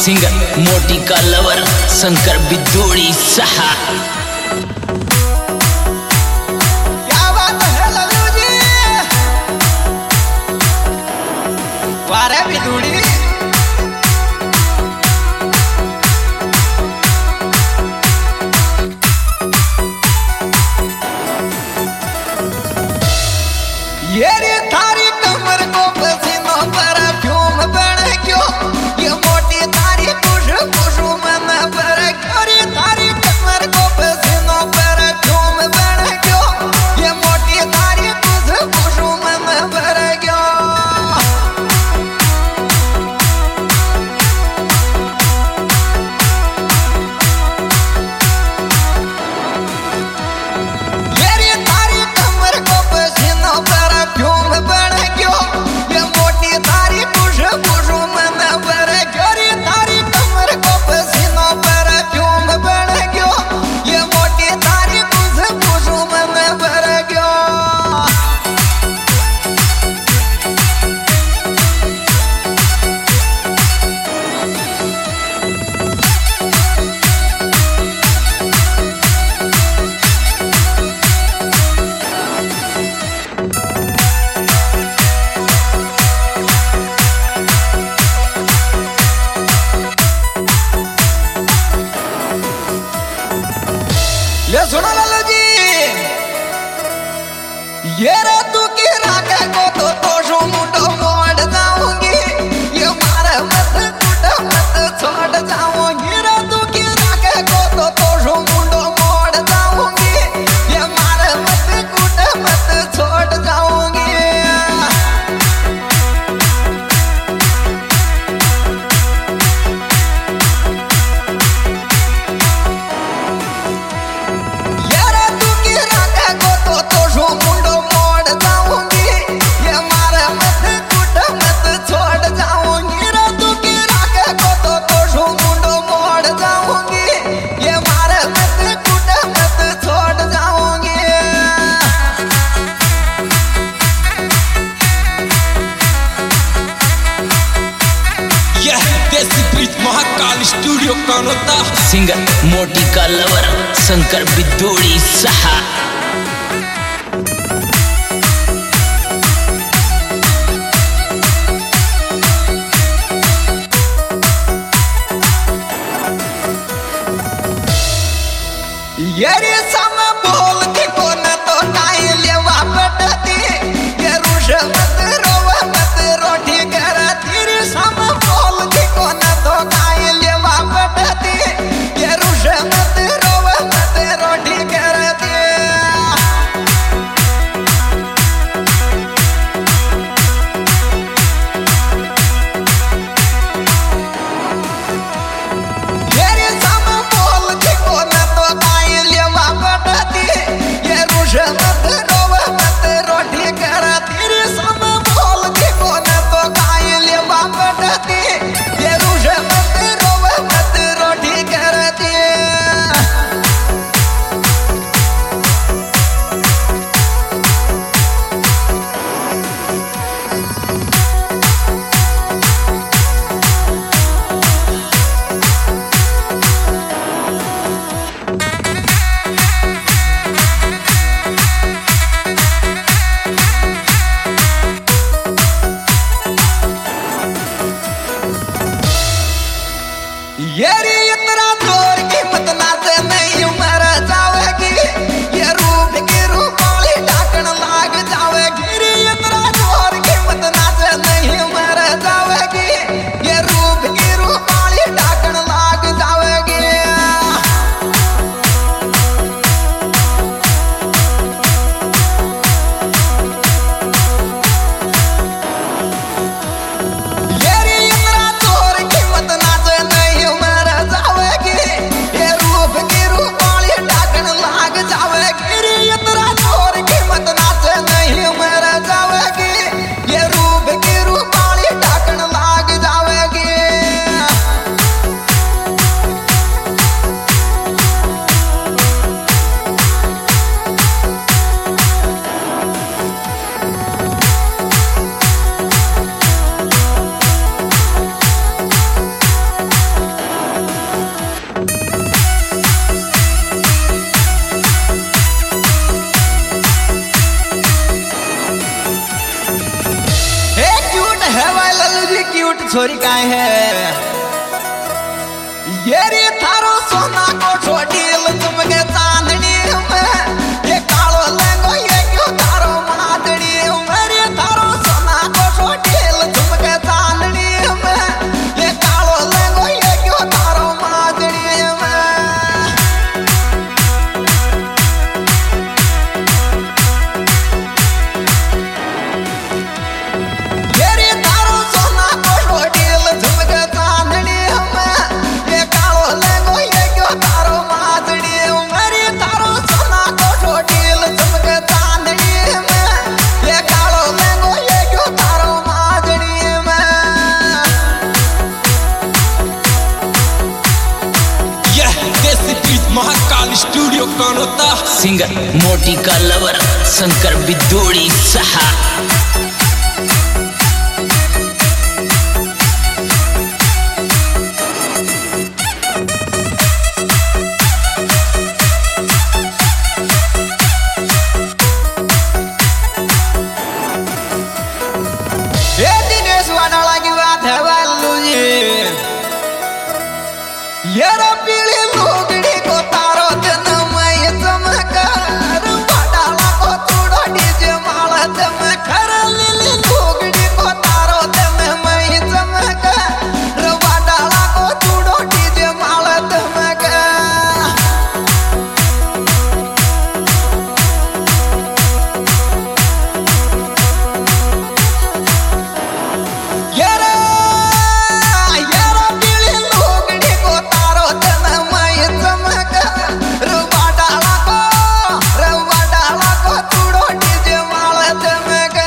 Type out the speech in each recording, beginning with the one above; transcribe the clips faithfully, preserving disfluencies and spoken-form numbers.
Singer मोटी का lover Shankar बिदोड़ी सहा। क्या बात है लल्लू जी, वारे बिदोड़ी ये रे थारी कमर को पसीनो परफ्यूम बन क्यों, ये मोटी थारी खुशबू खुशबू मन पर क्यों, रे थारी कमर को पसीनो परफ्यूम बन क्यों, ये मोटी थारी खुशबू खुशबू मन पर क्यों। ये रे थारी कमर को पसीनो परफ्यूम बन क्यों, ये मोटी थारी खुशबू खुशबू मन पर क्यों, रे थारी कमर को पसीनो परफ्यूम बन क्यों, ये मोटी थारी खुशबू खुशबू मन पर क्यों। ले सुनो लालू जी, ये रातू की राख को तो तोशो मुटो मोड़ जाऊंगी, ये मारे मत कुट मत छोड़ जाऊंगी, रातू की राख को तो तोशो मुटो मोड़ जाऊंगी, ये मारे मत कुट मत छोड़ जाऊंगी। ये रातू की राख को तो तोशो मुंडो मोड़ जाऊंगी, ये मारे मत कुट मत छोड़ जाऊंगी, रातू की राख को तो तोशो मुंडो मोड़ जाऊंगी, ये मारे मत कुट मत छोड़ जाऊंगी। यह देसी ब्रिज महाकाल स्टूडियो कौन होता। सिंगर मोटी का लवर शंकर बिदोड़ी सहा। ये रे सम बोल के को न तो नाई लेवा पटती, ये रुष मत रोवा मत रोटी करती, रे सम बोल के को न तो नाई लेवा पटती, ये रुष मत रोवा मत रोटी करती। ये रे सम बोल के को न तो नाई लेवा पटती, ये रुष मत रोवा मत रोटी करती, रे सम छोरी काय है ये रे थारो सोना को छोड़ील तुमके चांदनी में ये कालो लंगो ये क्यों थारो मादड़ी मेरे थारो सोना को छोड़ील तुमके चांदनी में ये कालो लंगो ये क्यों थारो मादड़ी में ये रे थारो सोना को छोड़ील तुमके चांदनी में ये कालो लंगो ये क्यों थारो मादड़ी मेरे थारो सोना को छोड़ील तुमके चांदनी में ये कालो लंगो ये क्यों थारो मादड़ी में यह देसी प्रीत महाकाल स्टूडियो कौन होता? सिंगर मोटी का लवर शंकर बिदोड़ी सहा। ये दिनेश वाडाला की बात है वालू जी ये रो पीली लुगड़ी को तारो दिन मैं चमकार वाडाला को तूड़ो डीजे माला चमकार लीली लुगड़ी को तारो दिन मैं चमकार वाडाला को तूड़ो डीजे माला चमकार येरा येरा पीली लुगड़ी को तारो दिन मैं चमकार वाडाला को वाडाला को तूड़ो डीजे माला चमकार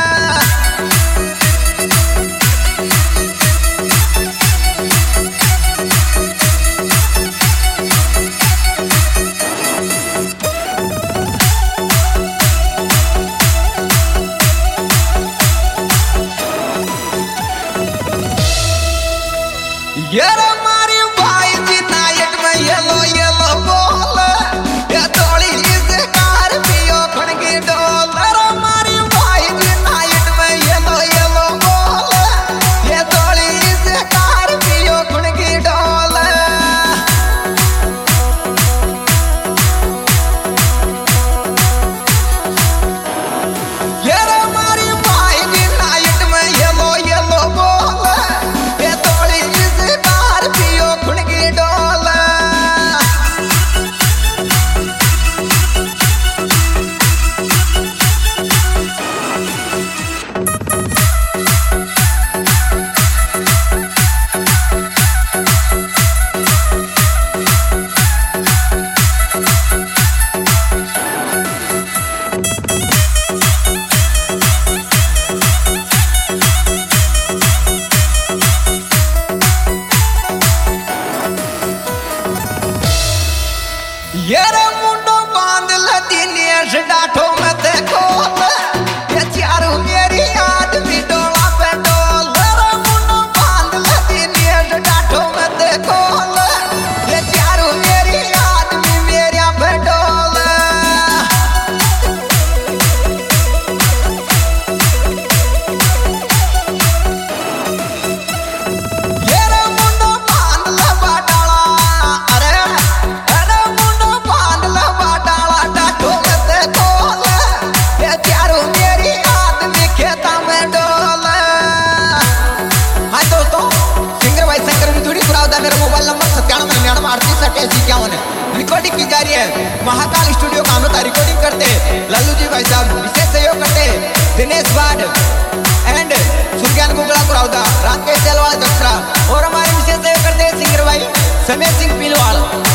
ये हमारी भाई जी नाइट में येलो येलो बोल ये थोड़ी इस कार पियो खड़की डोल हमारी भाई जी नाइट में येलो येलो बोल ये थोड़ी इस कार पियो खड़की डोल ये हमारी भाई जी नाइट में येलो येलो बोल ये थोड़ी इस कार पियो खड़की डोल ये रे मुंडो बांध लती नेश डाठो में देखो ये चारों मेरी आदमी डोला पे डोल रे मुंडो बांध लती नेश डाठो में देखो ये चारों मेरी आदमी मेरे पे डोल ये रे मुंडो बांध लबा डाला अरे अरे मुंडो बांध लबा डाला डाठो में देखो ये चारों मेरी आदमी खेता में डोल हाय दोस्तों सिंगर भाई शंकर बिदोड़ी पुरावदा मेरा मोबाइल नंबर सत्तानवे निन्यानवे अड़तीस अट्ठासी इक्यावन है रिकॉर्डिंग की जा रही है महाकाल स्टूडियो काम होता रिकॉर्डिंग करते लल्लू जी भाई साहब विशेष सहयोग करते दिनेश वाड एंड सुरज्ञान गुगला पुरावदा राकेश जलवाल दक्षरा और हमारे विशेष सहयोग करते सिंगर भाई समेत सिंह पिलवाल।